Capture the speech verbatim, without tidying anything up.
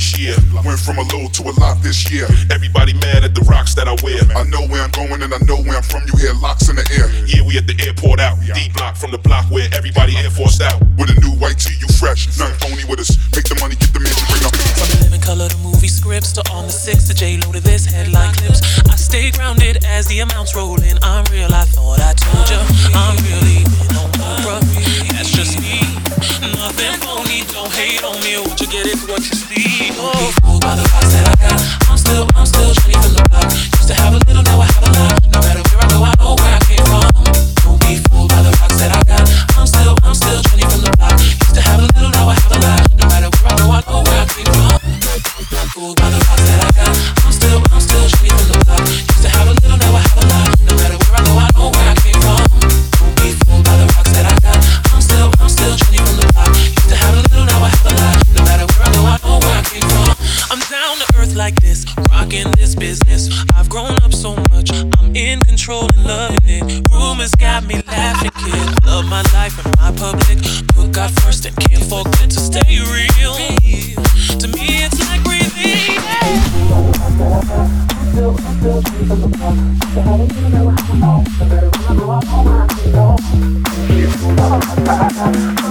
each year. Went from a little to a lot this year. Everybody mad at the rocks that I wear. I know where I'm going and I know where I'm from. You hear locks in the air. Yeah, we at the airport out. D block from the block where everybody Air Forced out. With a new white tee, you fresh. Nothing phony with us. Make the money, get the mansion, bring up. From the living color to movie scripts to on the six to J-Lo to this headline clips. I stay grounded as the amounts roll in. I'm real, I thought I told ya. I'm really been on Oprah. That's just me. Nothing phony, don't hate on me. What you get is what you see. Oh, be fooled by the vibes that I got. I'm still, I'm still Jenny from the block. Used to have a little, now I have a lot. No matter where I go, I know where I came from. Don't be fooled by the vibes that I got. I'm still, I'm still Jenny from the block. Used to have a little, now I have a lot. No matter where I go, I know where I came from. Fooled by the vibes that I got. I'm still, I'm still Jenny from the block. Used to have a little, now I have a lot. No matter where I go, I know where I came from. Don't be fooled by the vibes that I got. I'm still, I'm still Jenny from the block. Used to have a little, now I have a lot. No matter where I go, I know where I came from. I'm down to earth like this, rocking this business. I've grown up so much, I'm in control and loving it. Rumors got me laughing, kid. Love my life and my public. Put God first and can't forget to stay real. To me, it's like breathing. Yeah.